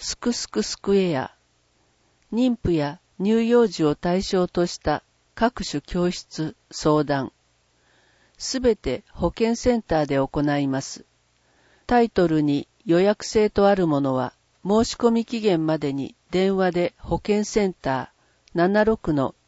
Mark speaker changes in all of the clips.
Speaker 1: すくすくスクエア、妊婦や乳幼児を対象とした各種教室、相談、すべて保健センターで行います。タイトルに予約制とあるものは、申し込み期限までに電話で保健センター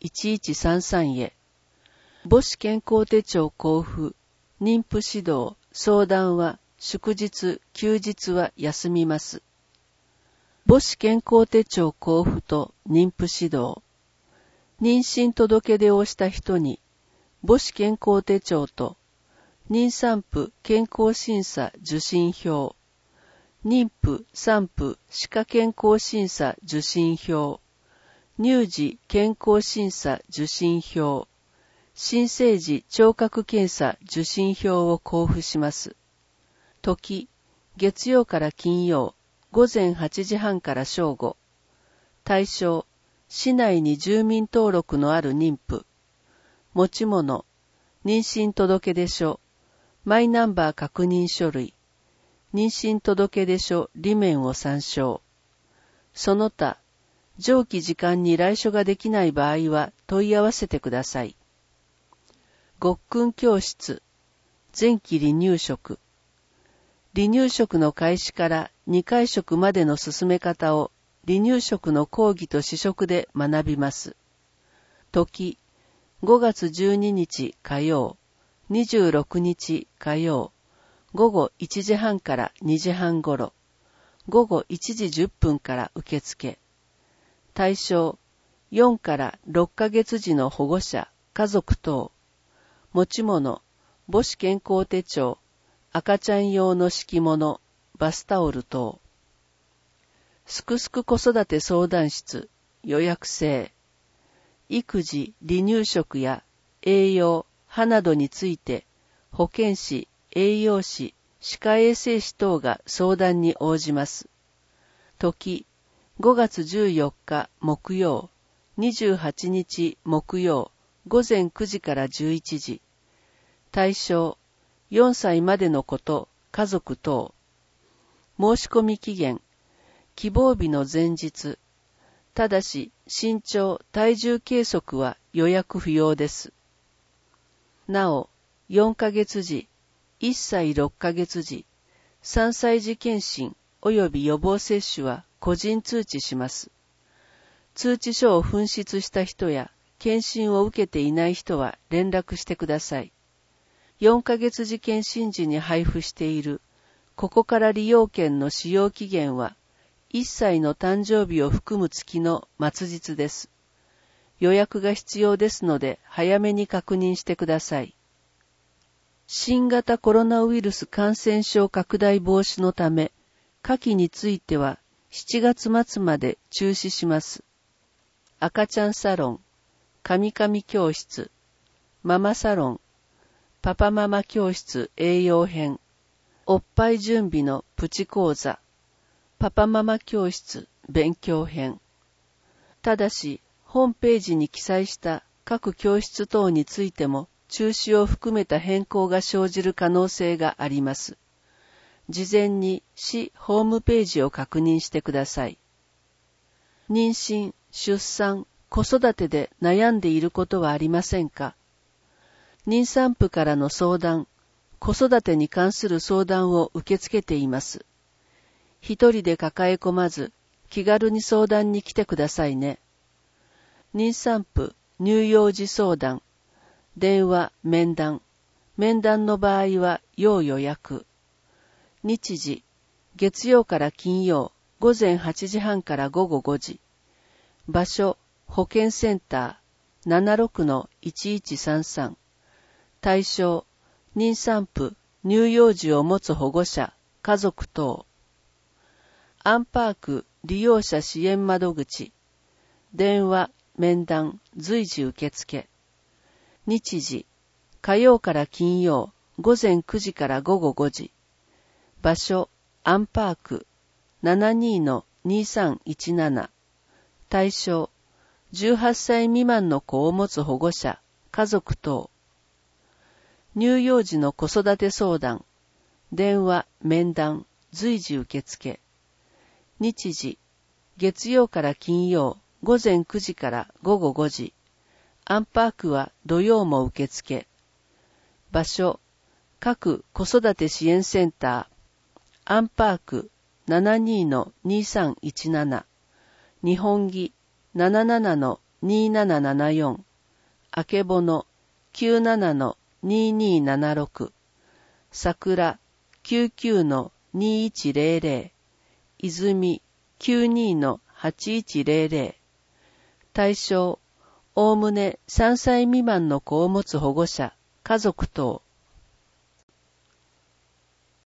Speaker 1: 76-1133 へ、母子健康手帳交付、妊婦指導、相談は祝日、休日は休みます。母子健康手帳交付と妊婦指導、妊娠届出をした人に母子健康手帳と妊産婦健康審査受診票、妊婦産婦歯科健康審査受診票、乳児健康審査受診票、新生児聴覚検査受診票を交付します。時、月曜から金曜、午前8時半から正午。対象、市内に住民登録のある妊婦。持ち物、妊娠届出書、マイナンバー確認書類、妊娠届出書裏面を参照。その他、上記時間に来所ができない場合は問い合わせてください。ごっくん教室、前期離乳食。離乳食の開始から2回食までの進め方を離乳食の講義と試食で学びます。時、5月12日火曜、26日火曜、午後1時半から2時半ごろ、午後1時10分から受付。対象、4から6ヶ月時の保護者、家族等。持ち物、母子健康手帳、赤ちゃん用の敷物、バスタオル等。すくすく子育て相談室、予約制。育児、離乳食や栄養、歯などについて、保健師、栄養士、歯科衛生士等が相談に応じます。時、5月14日木曜、28日木曜、午前9時から11時。対象、4歳までの子と家族等。申し込み期限、希望日の前日。ただし、身長、体重計測は予約不要です。なお、4ヶ月時、1歳6ヶ月時、3歳児検診及び予防接種は個人通知します。通知書を紛失した人や、検診を受けていない人は連絡してください。4ヶ月時検診時に配布している、ここから利用券の使用期限は、1歳の誕生日を含む月の末日です。予約が必要ですので、早めに確認してください。新型コロナウイルス感染症拡大防止のため、下記については7月末まで中止します。赤ちゃんサロン、カミカミ教室、ママサロン、パパママ教室栄養編、おっぱい準備のプチ講座、パパママ教室勉強編。ただし、ホームページに記載した各教室等についても中止を含めた変更が生じる可能性があります。事前に市ホームページを確認してください。妊娠、出産、子育てで悩んでいることはありませんか？妊産婦からの相談、子育てに関する相談を受け付けています。一人で抱え込まず、気軽に相談に来てくださいね。妊産婦、乳幼児相談、電話、面談。面談の場合は要予約。日時、月曜から金曜、午前8時半から午後5時。場所、保健センター 76-1133。対象、妊産婦、乳幼児を持つ保護者、家族等。アンパーク利用者支援窓口。電話、面談、随時受付。日時、火曜から金曜、午前9時から午後5時。場所、アンパーク 72-2317。対象、18歳未満の子を持つ保護者、家族等。乳幼児の子育て相談、電話、面談、随時受付。日時、 月曜から金曜、午前9時から午後5時。アンパークは土曜も受付。場所、各子育て支援センター。アンパーク 72-2317。日本木 77-2774。あけぼの 97-2276。桜 99-2100。泉 92-8100。対象、おおむね3歳未満の子を持つ保護者、家族等。